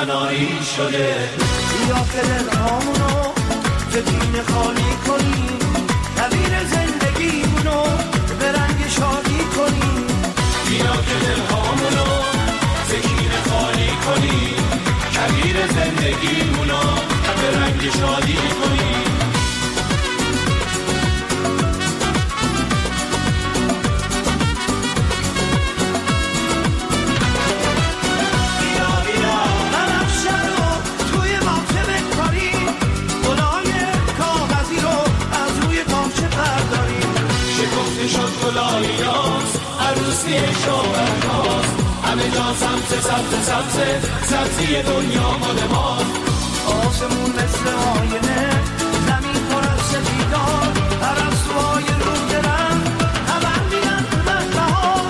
تنهایی شده. بیا که دلهامونو جدین خالی کنیم، کویر زندگیمونو به رنگ شادی کنیم. بیا که دلهامونو جدین خالی کنیم، کویر زندگیمونو به رنگ شادی کنیم. شد گلالیاز عروسی شاورماز، همه جا سمت سمت سمت سبزی دنیا مال ماست. آسمون مثل آینه، زمین پر از سپیدار، پرستوهای رو درم خبر میدن من بهار.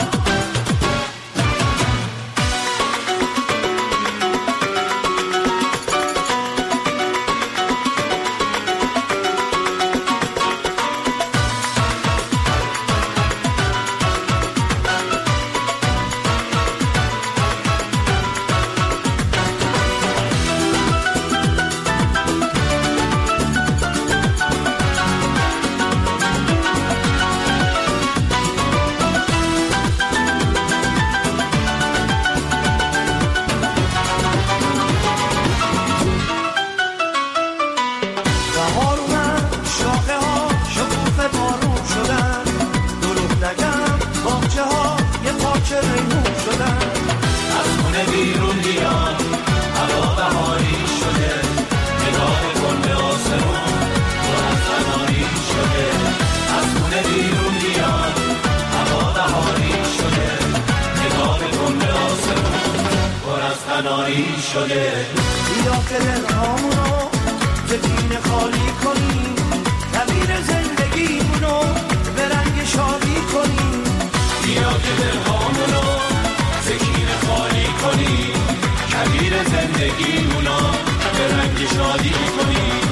شده. بیا که دلهامونو جدین خالی کنیم، کویر زندگیمونو به رنگ شادی کنیم. بیا که دلهامونو جدین خالی کنیم، کویر زندگیمونو به رنگ شادی کنیم.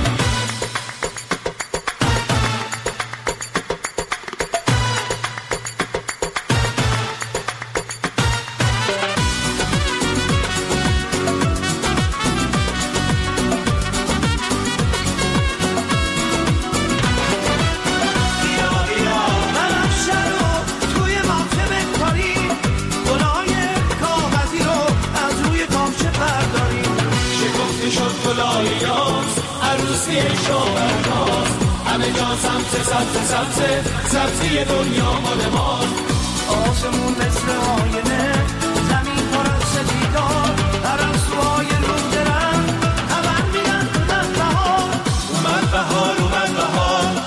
سبزی دنیا مال ماست. آسمون مثل آینه، زمین پر از سپیدار، پرستوهای رو درم خبر میدن اومد بهار. اومد بهار، اومد بهار.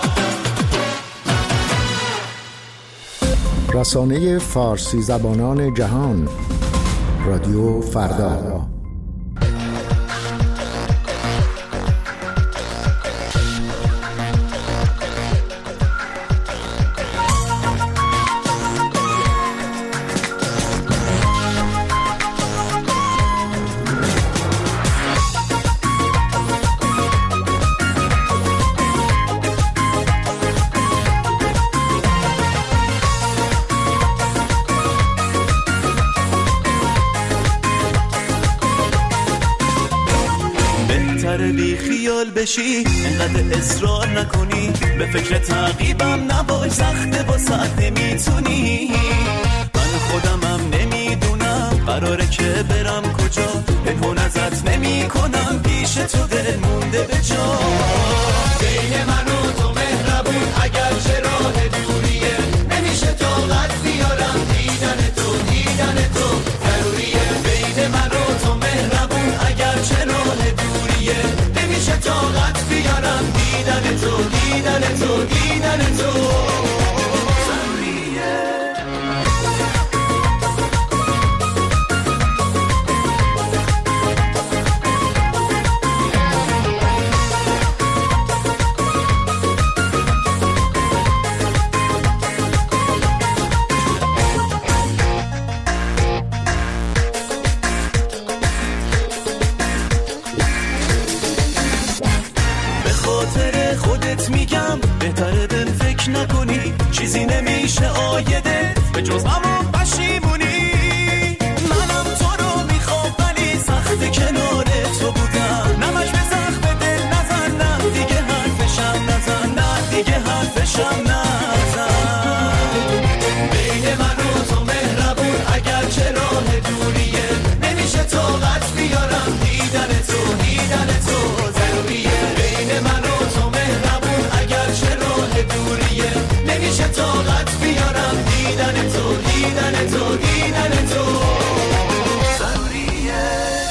رسانه فارسی زبانان جهان، رادیو فردا. بی خیال بشی، انقدر اصرار نکنی، به فکر تعقیبم نباش، سخته واسه نمیتونی. من خودمم نمیدونم قراره که برم کجا، پنهون ازت نمی کنم، پیش تو دل مونده به جا. بین من و تو مهربون اگر چه راه دوریه، نمیشه طاقت بیارم دیدن تو، دیدن تو ضروریه. بین من و تو مهربون اگر چه راه دوریه، نمیشه طاقت بیارم دیدن تو، دیدن تو، دیدن تو ضروریه. میگم بهتره بهم فکر نکنی، چیزی نمیشه آیده به جز غم و پشیمونی. منم تو رو میخوام ولی سخت کناره باشم نزن. بین من و تو مهربون اگر چه راه دوریه، نمیشه طاقت بیارم دیدن تو ضروریه. بین من و تو مهربون اگر چه راه دوریه، نمیشه طاقت بیارم دیدن تو ضروریه.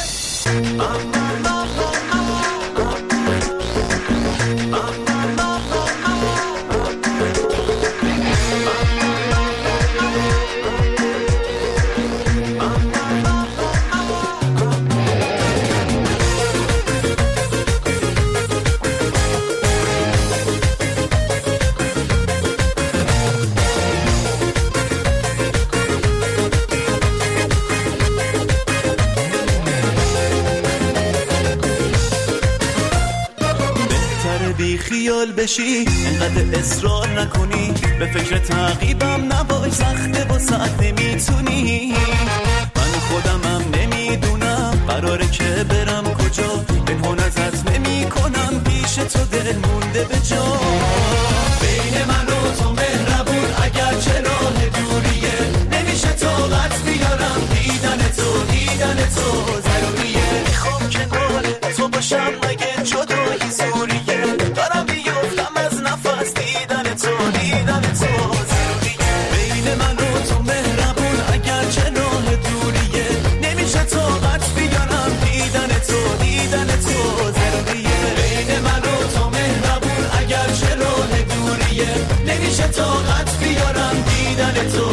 خیال بشی انقدر اصرار نکنی، به فکر تعقیبم نباش سخته با ساعت نمیتونی. من خودمم نمیدونم قراره که برم کجا، پنهان ازت نمی کنم پیش تو دل مونده به جا. بین من و تو مهربون اگر چه راه دوریه، نمیشه طاقت بیارم دیدن تو ضروریه. میخوام کنار تو باشم مگه جدایی زوریه، دارم بیفتم از نفس دیدن تو ضروریه. بین من و تو مهربون اگر چه راه دوریه، نمیشه طاقت بیارم دیدن تو ضروریه. بین من و تو مهربون اگر چه راه دوریه، نمیشه طاقت بیارم دیدن تو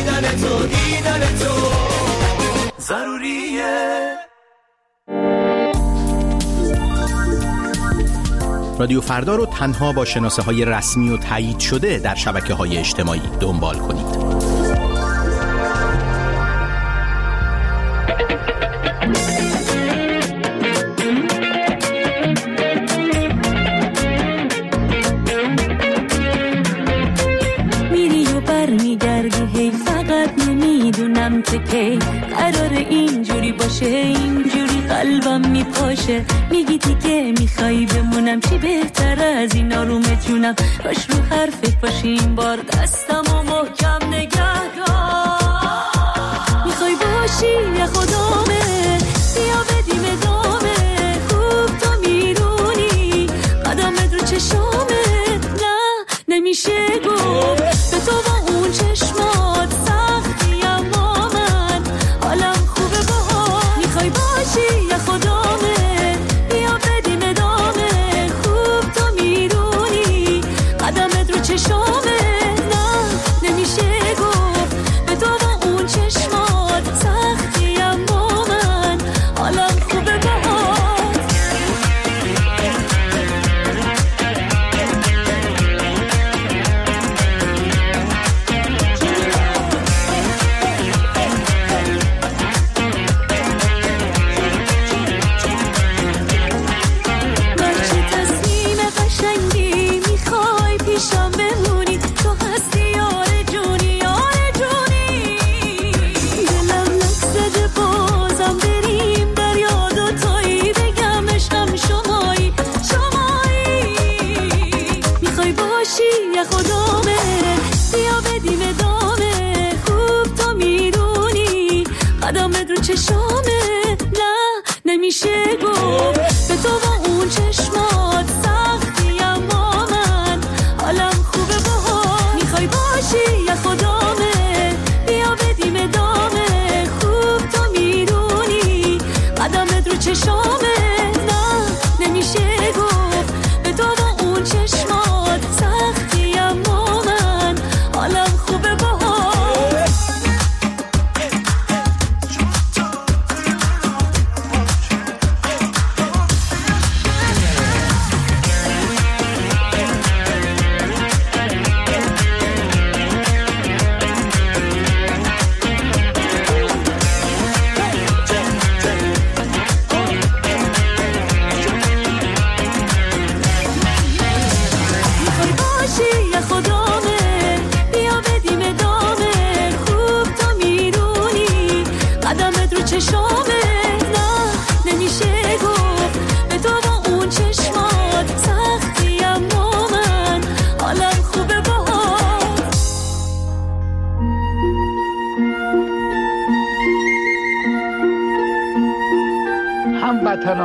ضروریه. رادیو فردا رو تنها با شناسه های رسمی و تایید شده در شبکه های اجتماعی دنبال کنید. میری و بر میگردی هی فقط نمیدونم که کی قرار اینجوری باشه، اینجوری قلبم میپاشه. میگی دیگه میخوای بمونم، چی بهتر از این آروم جونم. باش رو حرفت باشی این بار دستم و محکم نگه دار. میخوای باشی یا خدامه بیا بدیم ادامه، خوب تو میدونی قدمت رو چشامه. نه نمیشه گفت به تو با اون چشمات سختی، اما من حالم خوبه باها. میخوای باشی یا خدامه بیا بدیم ادامه، خوب تو میدونی قدمت رو چشامه. نه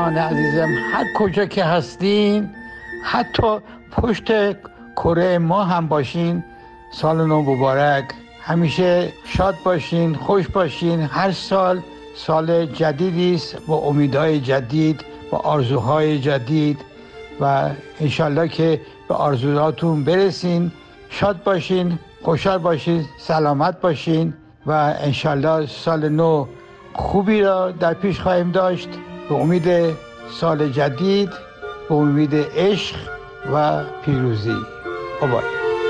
جهان عزیزم، هر کجا که هستین، حتی پشت کره ما هم باشین، سال نو مبارک. همیشه شاد باشین، خوش باشین. هر سال سال جدیدی است با امیدهای جدید، با آرزوهای جدید و انشالله که به آرزوهاتون برسین. شاد باشین، خوشحال باشین، سلامت باشین و انشالله سال نو خوبی را در پیش خواهیم داشت. به امید سال جدید، به امید عشق و پیروزی. بابا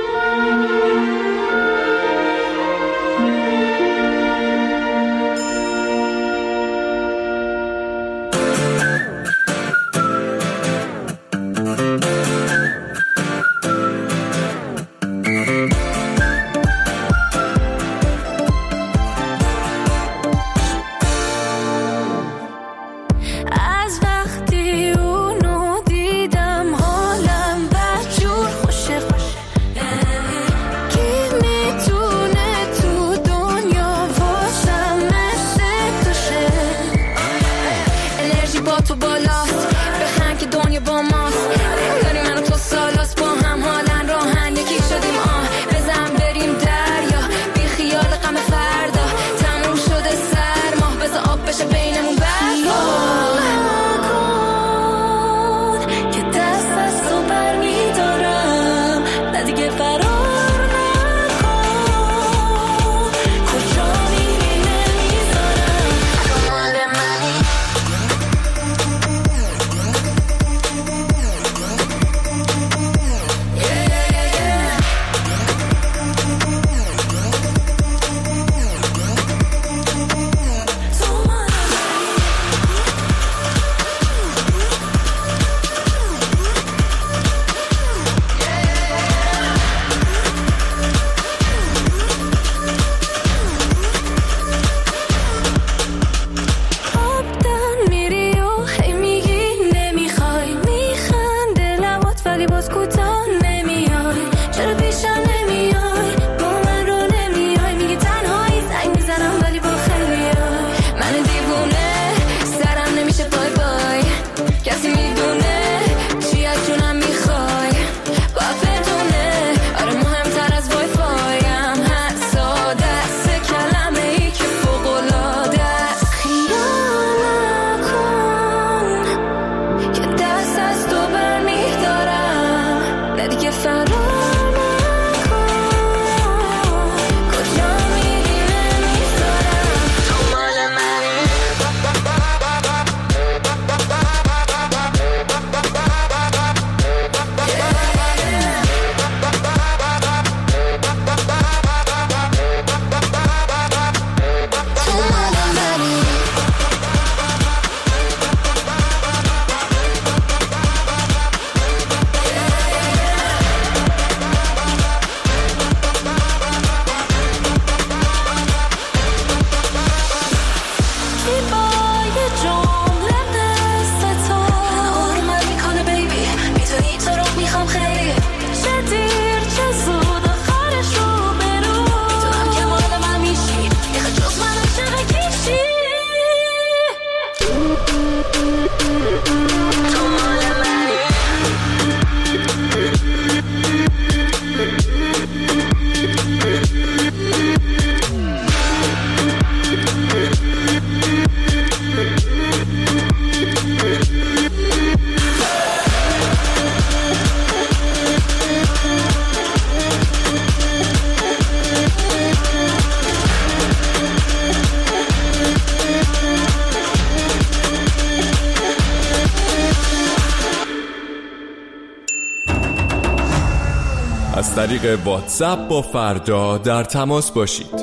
از طریق واتساپ با فردا در تماس باشید.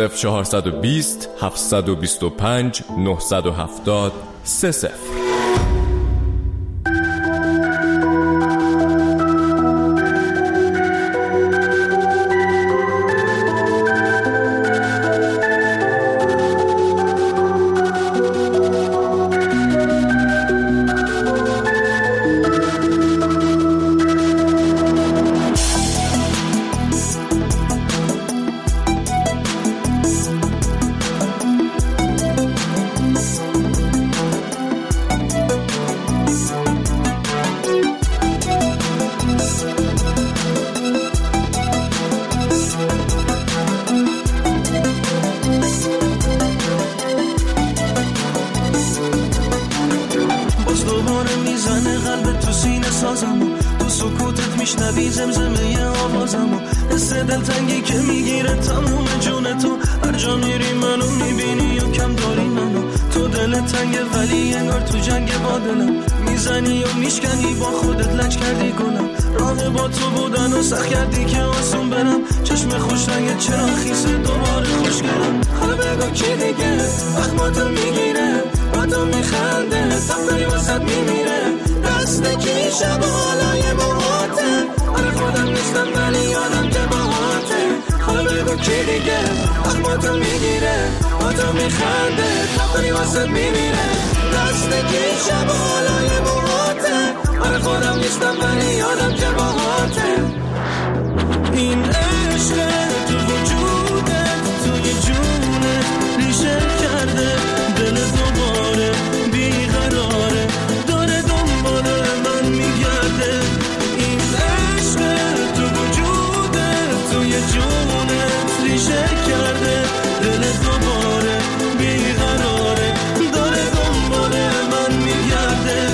20420 725 970 30. زمزمه آوازمو، حس دلتنگی که میگیره تموم جون تو. هر جا میری منو میبینی و کم داری منو. تو دلت تنگه ولی انگار تو جنگ با دلم. میزنی و میشکنی با خودت لج کردی گلم. راه با تو بودن و سخت کردی که آسون برم. چشم خوش رنگ چرا خیسه دوباره خوشگلم. حالا بگو کی دیگه اخماتو میگیره، با تو میخنده تفری واسد میمیره. دست کی شب و حالای موهاته، آره خودم نیستم ولی یادم که باهاته. حالا بگو کی دیگه اخماتو میگیره، با تو میخنده تفری واسد میمیره. دست کی شب و حالای موهاته، آره خودم نیستم ولی یادم که باهاته. این عشق تو وجودت توی جونت ریشه کرده، دل دوباره بیقراره داره دنبال من میگرده. این عشق تو وجودت توی جونت ریشه کرده، دل دوباره بیقراره داره دنبال من میگرده.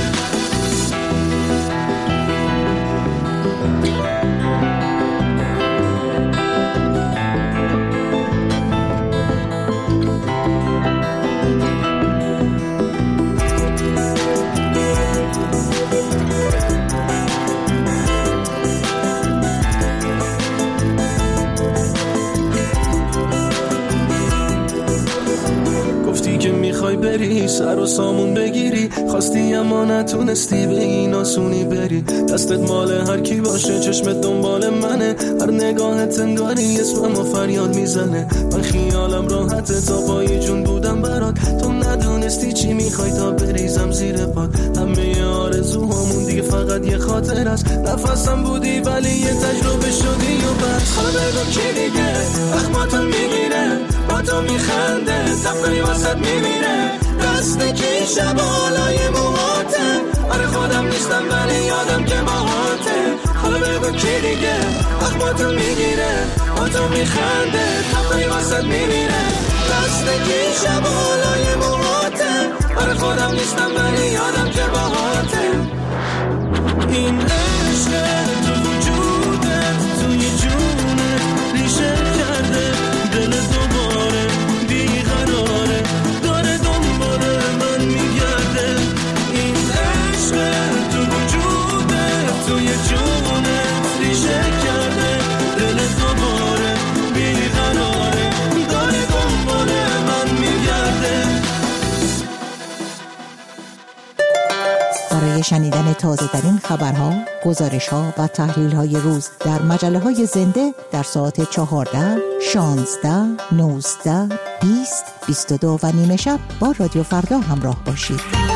بری سر و سامون بگیری، خواستی اما نتونستی به این آسونی بری. دستت مال هر کی باشه، چشمت دنبال منه، هر نگاهت انگاری اسممو فریاد میزنه. من خیالم راحته تا پای جون بودم برات، تو ندونستی چی میخوای تا بریزم زیر پات. همه آرزوهامون دیگه فقط یه خاطر است، نفسم بودی ولی یه تجربه شدی و بس. حالا بگو کی دیگه اخماتو میگیره، با تو میخنده تفری واسد میمیره. دست کی شب حالای موهاته، آره خودم نیستم ولی یادم که باهاته. حالا بگو کی دیگه اخماتو میگیره، با تو میخنده تفری واسد میمیره. دست کی شب حالای موهاته، آره خودم نیستم ولی یادم که باهاته. این عشق تو وجودت توی جونت ریشه کرده، دل دوباره بیقراره داره دنبال من میگرده. این عشق تو وجودت توی جونت ریشه کرده، دل دوباره بیقراره داره دنبال من میگرده. برای شنیدن تازه ترین خبرها، گزارش‌ها و تحلیل‌های روز در مجله‌های زنده در ساعت 14، 16، 19، 20، 22 و نیمه شب با رادیو فردا همراه باشید.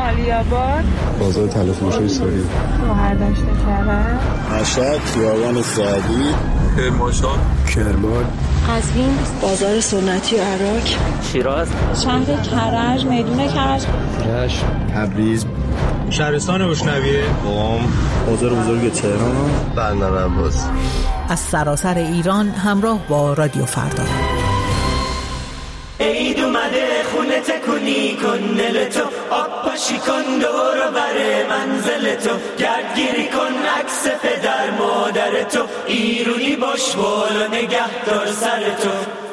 عالی‌آباد، بازار طلافروشی سوری، شهردشت کرج، مشهد، خیابان سعدی، کرمانشاه، کرمان، قزوین، بازار سنتی عراق، شیراز، شهر کرج، میدون کرج، رشت، تبریز، شهرستان بوشنویه، قم، بازار بزرگ تهران، بندرعباس. از سراسر ایران همراه با رادیو فردا. عید اومده خونه تکونی کن دلتو، آب پاشی کن دور بر منزل تو، گردگیری کن عکس پدر مادر تو، ایرونی باش بالا نگه دار سر تو.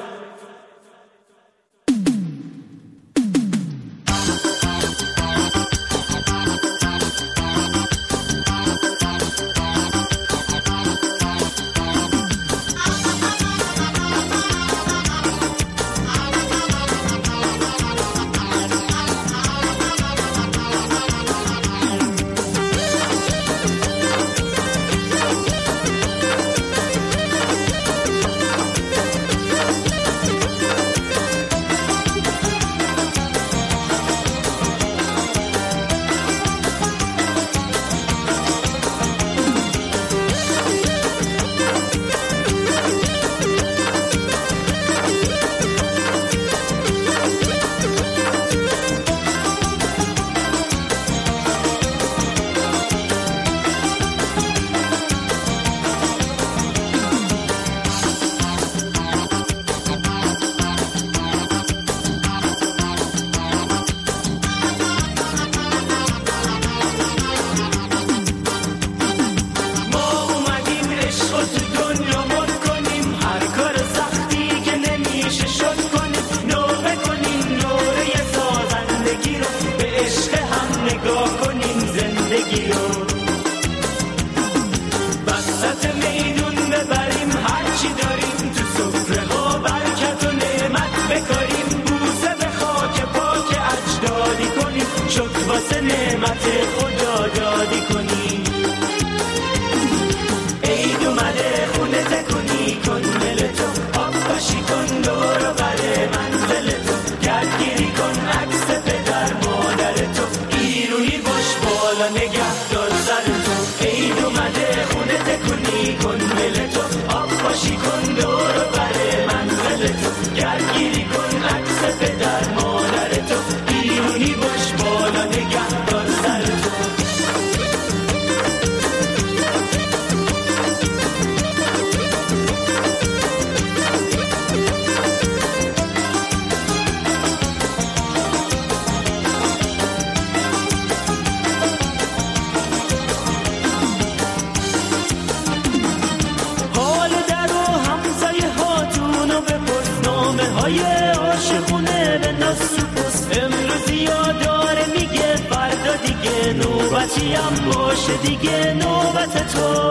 نوبتیم باشه دیگه نوبت تو،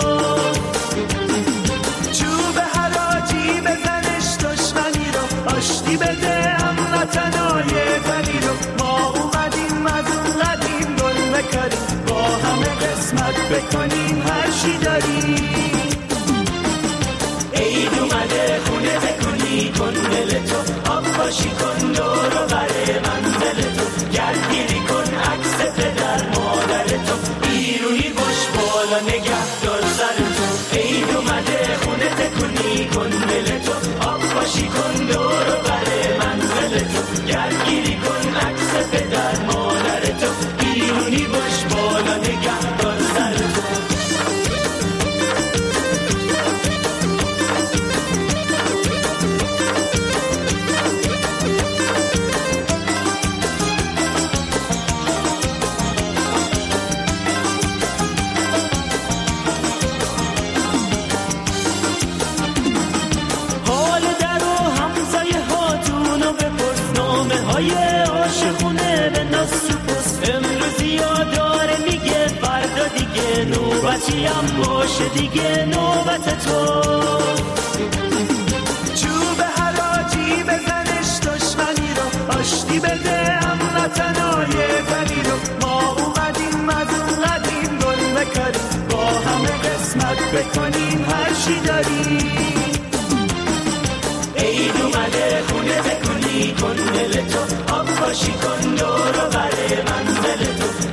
چوب حراجی بزنش دشمنی رو، آشتی بده هموطنای غنی رو، ما اومدیم از اون قدیم گل بکاریم، با همه قسمت بکنیم هر چی داریم. عید اومده خونه بکنی کن دل تو، آب پاشی کن دور و بر منزل تو، گردگیری کن عکس پدر مادر تو، ایرونی باش بالا نگه دار سر تو. عید اومده خونه تکونی کن دل تو، آب پاشی کن دور و بر منزل تو، گردگیری کن عکس پدر مادر تو، ایرونی باش بالا نگه دار سر تو. عاشقونه به ناس پس امروزی یاداره میگه فردا دیگه نوبتیم باشه دیگه نوبت تو، چوب حراجی بزنش دشمنی رو، آشتی بده هموطنای غنی رو، ما اومدیم از اون قدیم گل بکاریم، با همه قسمت بکنیم هر چی داریم. عید اومده خونه بکنی کن دل تو، آب پاشی کن دور و بر منزل تو،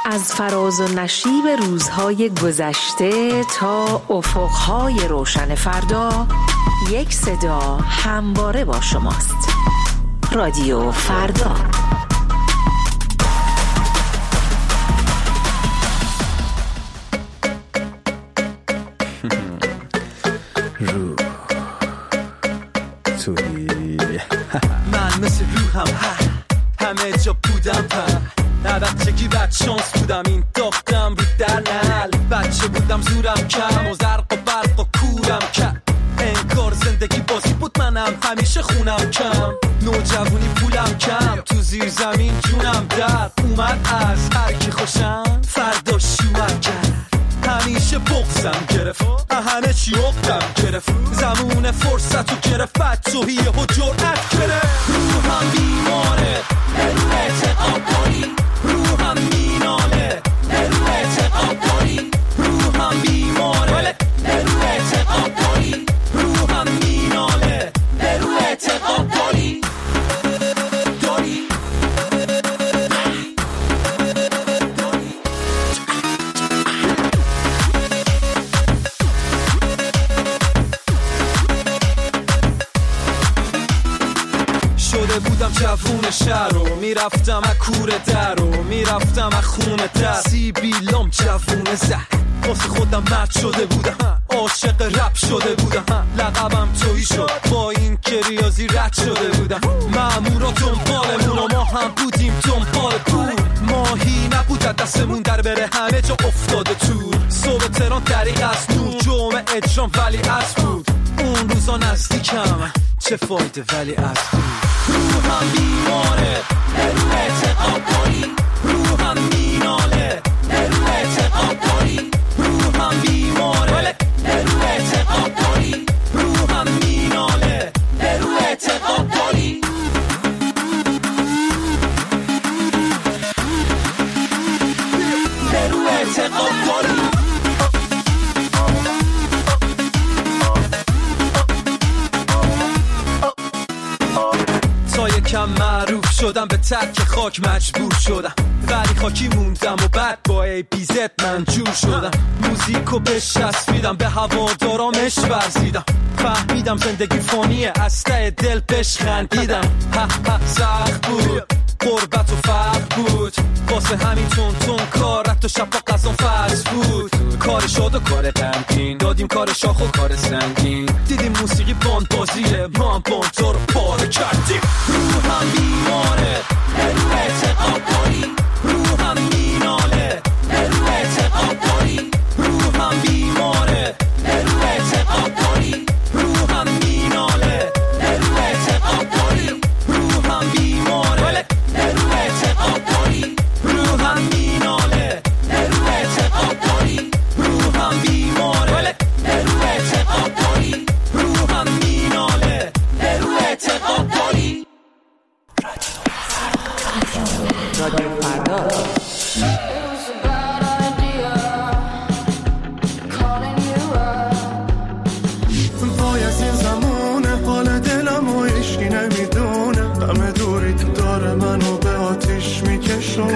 از فراز و نشیب روزهای گذشته تا افقهای روشن فردا، یک صدا همواره با شماست. رادیو فردا. من مثل روحم همه جا بودم نه بچگی بدشانس بودم این داختم رو در نل بچه بودم زورم کم و زرق و برق و کورم کم انگار زندگی بازی بود منم همیشه خونم کم نوجوانی پولم کم تو زیر زمین جونم در اومد از هر کی خوشم فردا شومم کرد همیشه بغزم گرفت همه چی عقدم گرفت زمون فرصت رو گرفت بدجوهیه و جرأت گرفت روحم بیماره رو اعتقاد داری روحم میناله رو اعتقاد داری روحم بیماره رو اعتقاد داری روحم میناله رو اعتقاد داری بودم جوون شهر رو میرفتم از کوره در رو میرفتم از خونه در سیبیلام جوون زهر واسه خودم مرد شده بودم عاشق رپ شده بودم لقبم تویی شد با این که ریاضی رد شده بودم مامورا دنبالمون و ما هم بودیم دنبال پول ماهی نبود دستمون در بره همه جا افتاده تور صبح تهران دریق از نور جمعه اجرام ولی از بود اون روزا نزدیکم چه فایده ولی از بود روحم بیماره رو اعتقاد داری روحم میناله رو اعتقاد داری روحم بیماره رو اعتقاد داری روحم میناله رو اعتقاد داری رو اعتقاد داری کم معروف شدم به ترک خاک مجبور شدم ولی خاکی موندم و بعد با ای بی زد من جور شدم موزیکو بچسبیدم به هوادارامش ورزیدم فهمیدم زندگی فانیه از ته دل بهش خندیدم سخت بود غربت و فرق بود واسه همین تون کار رفت و شب با قضا فرض بود کار شاد و کار غمگین دادیم کار شاخ و کار سنگین دیدیم موسیقی باند بازیه ما هم باندها رو پاره کردیم روحم بیماره رو اعتقاد داری روحم میناله رو اعتقاد داری روحم بیماره رو اعتقاد داری روحم میناله رو اعتقاد داری روحم بیماره رو اعتقاد داری روحم میناله رو اعتقاد داری روحم بیماره رو اعتقاد داری روحم میناله رو اعتقاد داری رادیو فردا. وای از این زمونه حال دلم و عشقی نمیدونه همه دوری تو داره منو به آتیش میکشونه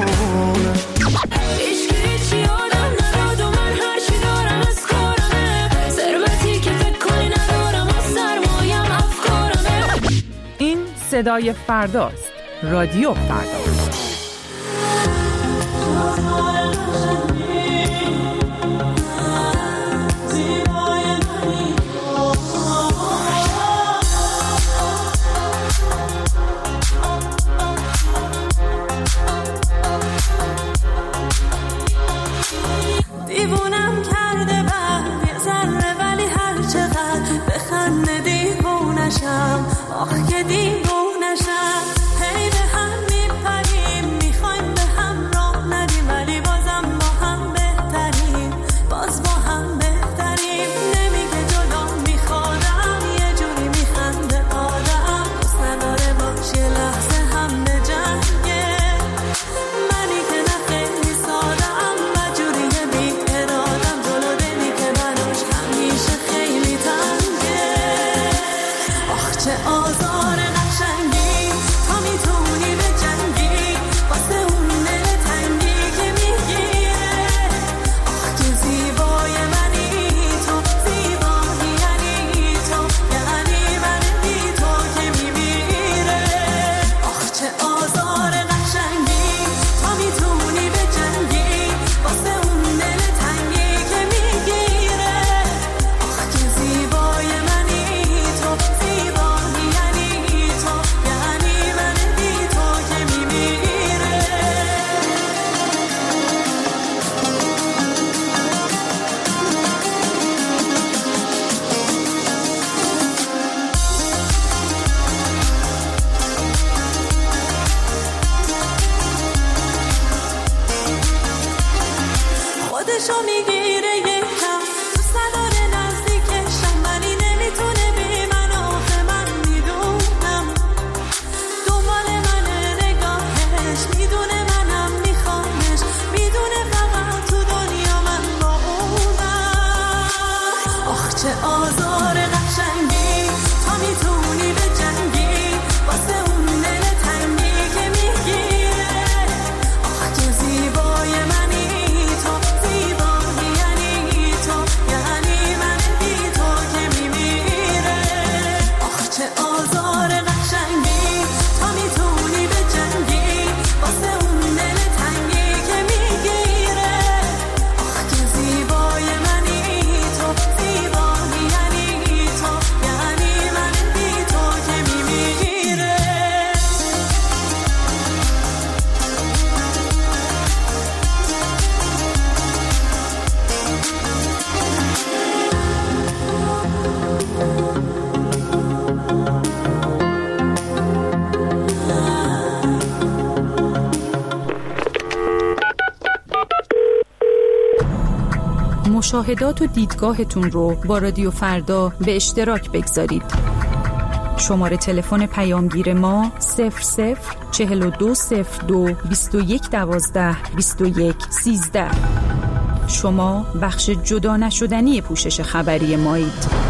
هیچی آدم نداد و من هرچی دارم از کارمه ثروتی که فکر کنی ندارم و سرمایم افکارمه. این صدای فرداست. رادیو فردا. دیوونم کرده بعد یه ذره ولی هر چقدر بخنده دیوونشم آخ که دیوونشم هی به هم میپریم دلشو میگیره یکم دوست نداره نزدیکشم ولی نمیتونه بی من آخه من میدونم دنبال منه نگاهش میدونه منم میخوامش میدونه فقط تو دنیا من با اونم آخ چه آزار قشنگی تا میتونی به جنگی واسه اون دل تنگی که میگیره آخ که زیبای منی تو زیبایی یعنی تو یعنی من بی تو که میمیره آخ چه آزار قشنگی تا میتونی به جنگی واسه اون دل تنگی که میگیره آخ که زیبای منی تو زیبایی یعنی تو یعنی من بی تو که میمیره مشاهدات و دیدگاهتون رو با رادیو فردا به اشتراک بگذارید. شماره تلفن پیامگیر ما 004202 2112 2113. شما بخش جدا نشدنی پوشش خبری مایید.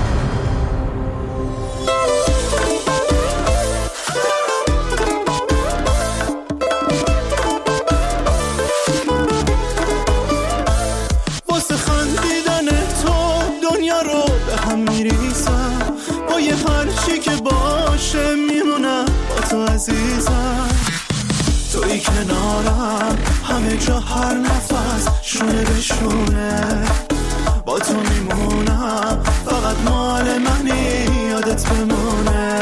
واسه خندیدن تو دنیا رو به هم میریزم با یه هرچی که باشه میمونم با تو عزیزم توی کنارم همه جا هر نفس شونه به شونه با تو میمونم فقط مال منی یادت بمونه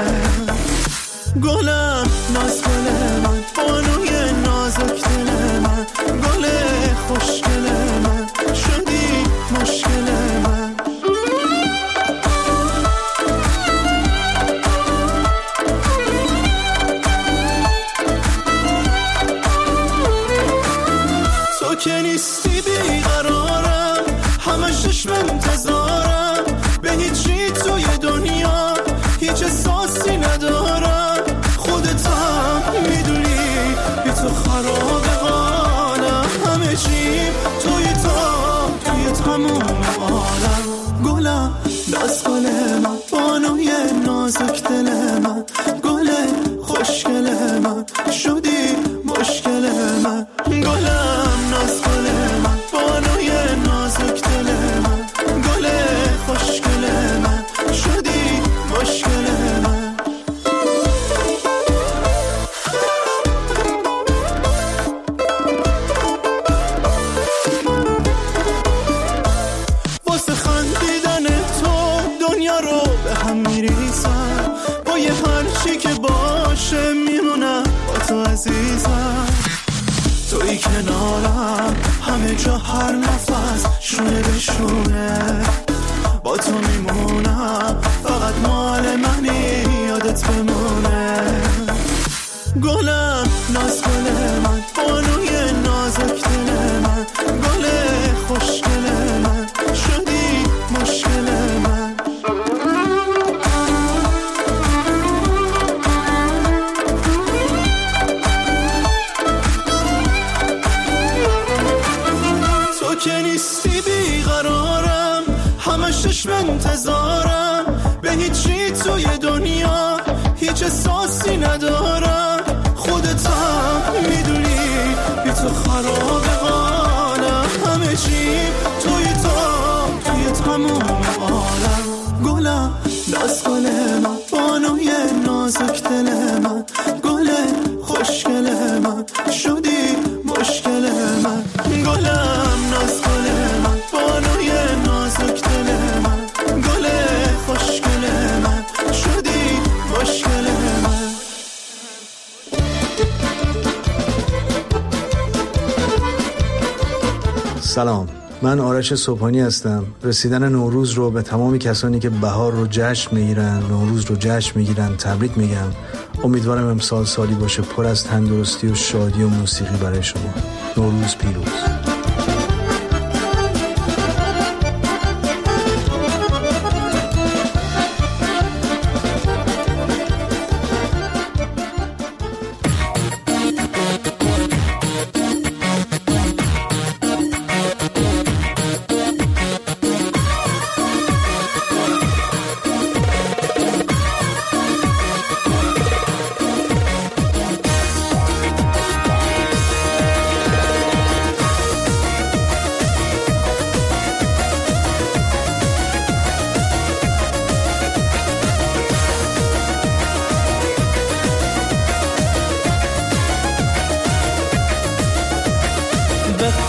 گلم ناز گل من بانوی نازک دل من گل خوشگل من شدی مشکل من تو که نیستی بیقرارم همش چشم انتظارم به هیچی توی دنیا هیچ احساسی ندارم خودت هم میدونی بی تو خراب حالم همه چی توی تموم عالم گلم دست گل من بانوی نازک دل من گل خوشگل من شدی مشکل من گلم ناز گل من بانوی نازک دل من گل خوشگل من شدی مشکل من واسه خندیدن تو دنیا رو به هم میریزم با یه هرچی که باشه میمونم با تو عزیزم توی کنارم همه جا هر نفس شونه به شونه با تو میمونم فقط مال منی یادت بمونه گلم ناز گل من بانوی نازک دل من گل خوشگل من شدی مشکل من تو که نیستی بیقرارم همش چشم انتظارم به هیچی توی دنیا هیچ احساسی ندارم خودت هم میدونی بی تو خراب حالم همه چی توی تموم عالم گلم دست گل من بانوی نازک دل من گل خوشگل من شدی مشکل من گلم ناز گل من بانوی نازک دل من گل خوشگل من شدی مشکل من سلام، من آرش صبحانی هستم. رسیدن نوروز رو به تمامی کسانی که بهار رو جشن میگیرن، نوروز رو جشن میگیرن تبریک میگم. امیدوارم امسال سالی باشه پر از تندرستی و شادی و موسیقی برای شما. نوروز پیروز.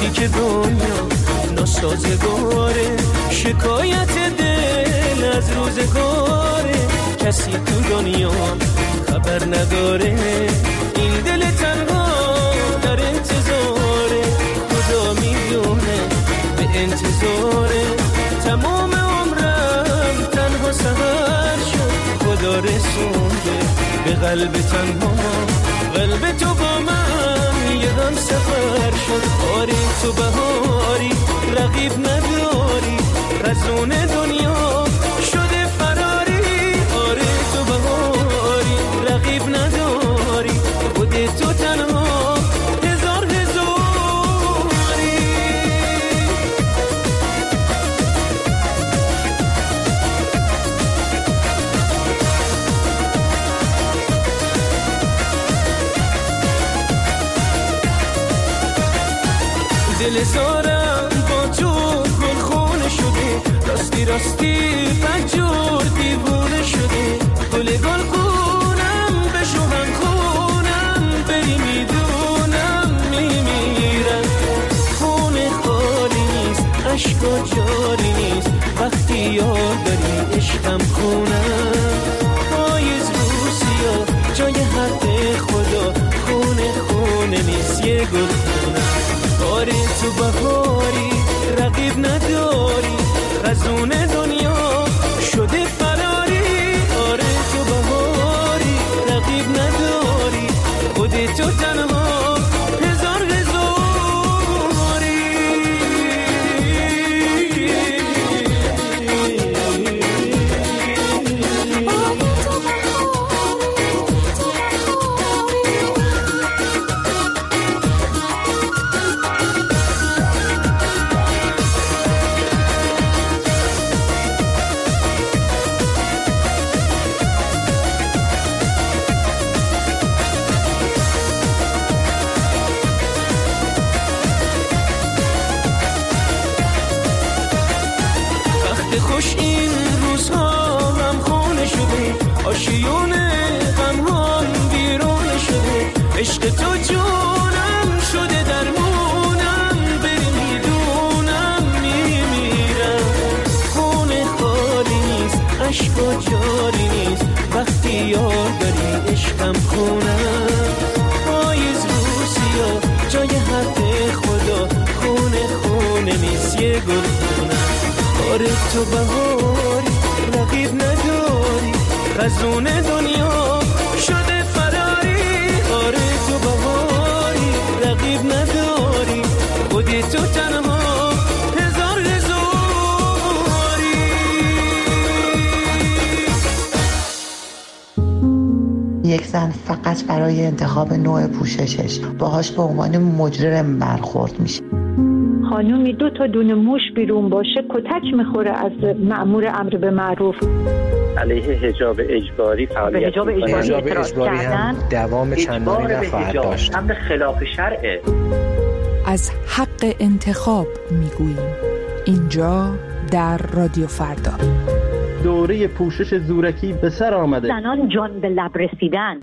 وقتی که دنیا ناسازگاره، شکایت دل از روزگاره، کسی تو دنیا خبر نداره، این دل تنها در انتظاره، خدا میدونه به انتظاره، تمام عمرم تنها سهر شد، خدا رسونده به قلب تنها، قلب تو با من یه هم سفر شد، آری تو بهاری رقیب نداری، رزون دنیا شده فراری، آری تو بهاری رقیب نداری، خود تو تنها هزار هزاری. دل زارم با تو گلخونه شده، راستی راستی پنجور دیوونه شده، گل گلخونم بشو هم خونم، بری میدونم میمیرم، خونه خالی نیست عشقا جاری نیست، وقتی یاد داری عشقم خونم، پاییز روسیا جای حق خدا، خونه خونه نیست یه گل خونم، آره تو بهاری رقیب نداری، خزون دنیا شده فراری، آره تو بهاری رقیب نداری، خود تو تنها هزار هزاری. خوش این روزها هم خونه شده، آشیون غمهام بیرون شده، عشق تو جونم شده درمونم، بری میدونم میمیرم، خونه خالی نیست عشقا جاری نیست، وقتی یاد داری عشقم خونم، پاییز روسیا جای حق خدا، خونه خونه نیست یه گل خونم، آره تو بهاری رقیب نداری، خزون دنیا شده فراری، آره تو بهاری رقیب نداری، خودی تو تنها هزار هزاری. یک زن فقط برای انتخاب نوع پوششش باهاش به عنوان مجرم برخورد میشه. خانومی 2 تا دونه موش بیرون باشه کتک میخوره از مأمور امر به معروف. علیه حجاب اجباری فعالیت حجاب اجباری هم دوام چندانی نخواهد داشت. امر خلاف شرعه. از حق انتخاب میگوییم اینجا در رادیو فردا. دوره پوشش زورکی به سر آمده. زنان جان به لب رسیدن.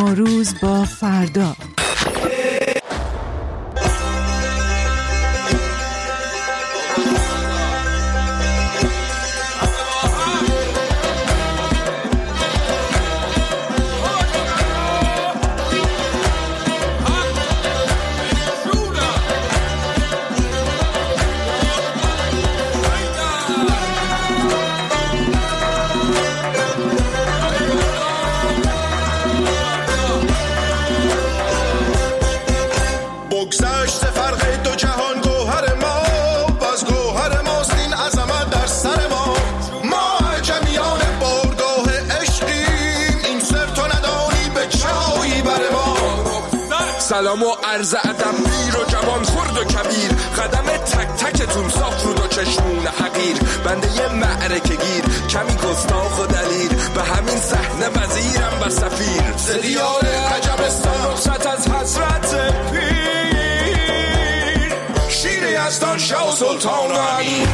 نوروز با فردا. سلام و عرض ادب پیر و جوان خرد و کبیر، قدم تک تکتون صاف رود و چشمون حقیر، بنده یه معرکه گیر کمی گستاخ و دلیر، به همین صحنه وزیرم و سفیر، ز دیار عجبستان رخصت از حضرت پیر، شیر یزدان شاه و سلطان و امیر.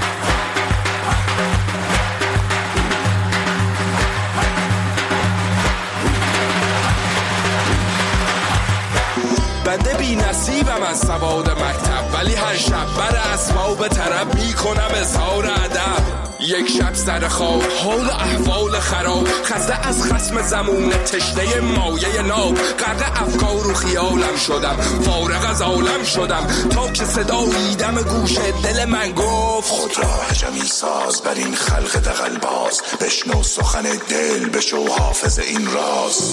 بنده بی نصیبم از سواد مکتب، ولی هر شب بر اسباب طرب میکنم اظهار ادب. یک شب سر خواب حال احوال خراب، خسته از خصم زمون تشنه مایه ناب، غرق افکار و خیالم شدم، فارغ از عالم شدم، تا که صدایی دم گوش دل من گفت خود را عجمی ساز بر این خلق دغل‌باز، بشنو سخن دل بشو حافظ این راز.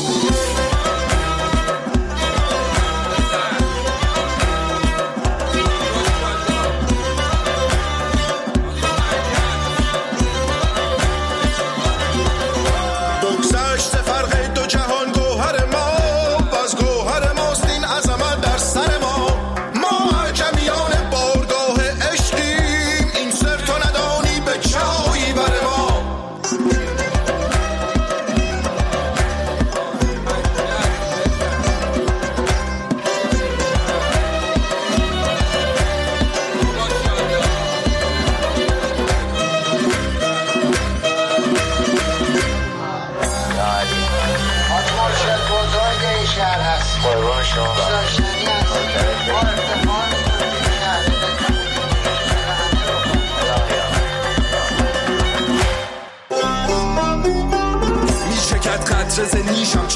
قطره نیشم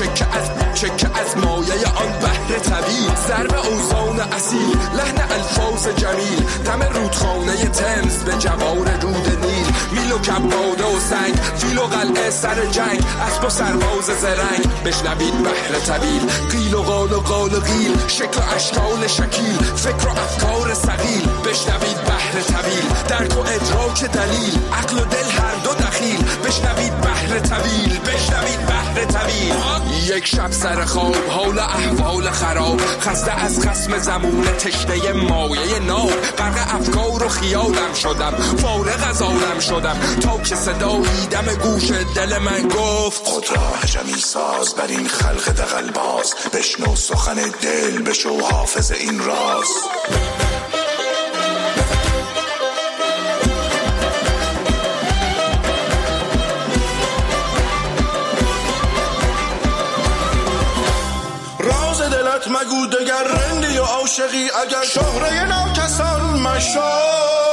چکه از مایه آن بحر طویل، ضرب اوزان اصیل لحن الفاظ جمیل، دم رودخانه تمز به جوار رود نیل، میل و کباده و سنگ، فیل و قلعه سر جنگ، اسب و سرباز زرنگ، بشنوید بحر طویل، قیل و قال و قال و قیل، شکل و اشکال شکیل، فکر و افکار ثقیل، بشنوید بحر طویل، درک و ادراک دلیل، عقل و دل هر دو دخیل، بشنوید بحر طویل، بشنوید بحر طویل. یک شب سر خواب حال احوال خراب، خسته از خصم زمون تشنه مایه ناب، غرق افکار و خیالم شدم، فارغ از عالم شدم، تا که صدایی دم گوش دل من گفت خود را عجمی ساز بر این خلق دغل‌باز، بشنو سخن دل بشو حافظ این راز. مگو دگر رندی و عاشقی، اگر شهره ناکسان مشو